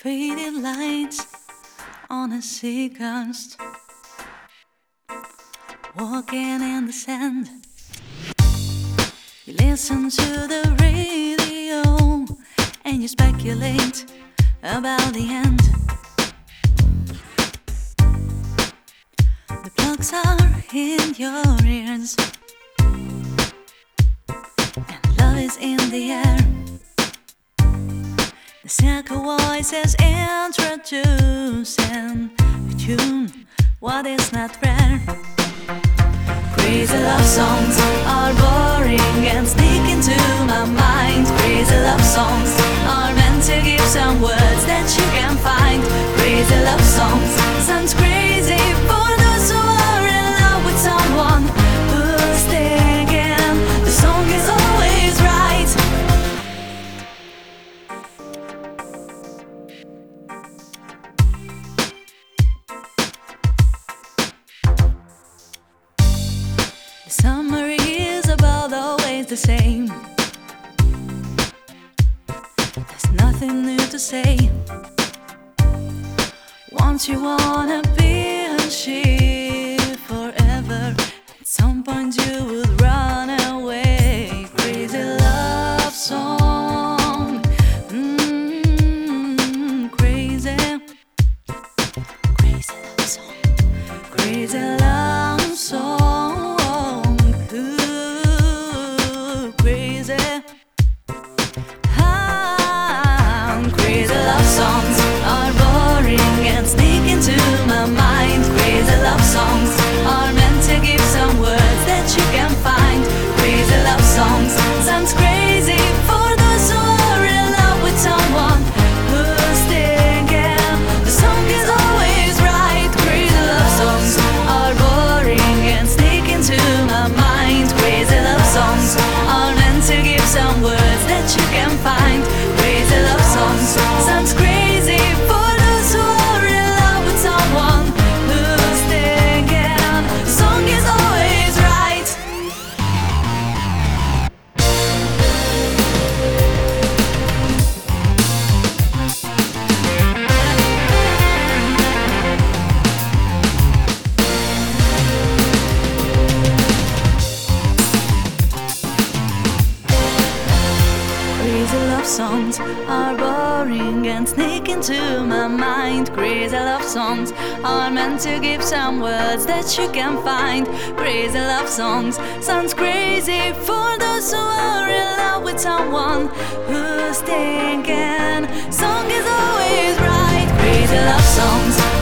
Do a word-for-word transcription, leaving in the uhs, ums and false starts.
faded lights on a seacoast, walking in the sand. You listen to the radio and you speculate about the end. The plugs are in your ears and love is in the air. The circle voices introducing a tune, what is not rare. Crazy love songs are boring and sneak into my mind. Crazy love songs are meant to give some words that you can find. Crazy love songs sounds crazy for those who are in love with someone who's thinking the song is always right. The summary is about always the same. There's nothing new to say. Once you wanna be a she forever, at some point you would run away. Crazy love song, mm, crazy, crazy love song, crazy love song, ooh, crazy. Ah, crazy love songs are boring and sneak into my mind. Crazy love songs are meant to give some words that you can find. Crazy love songs sounds crazy for those who are in love with someone who's thinking the song is always right. Crazy love songs are boring and sneak into my mind. Crazy love songs are meant to give some words that you can find. Crazy love songs sounds crazy for those who are in love with someone who's thinking the song is always right. Crazy love songs are boring and sneak into my mind. Crazy love songs are meant to give some words that you can find. Crazy love songs sounds crazy for those who are in love with someone who's thinking song is always right. Crazy love songs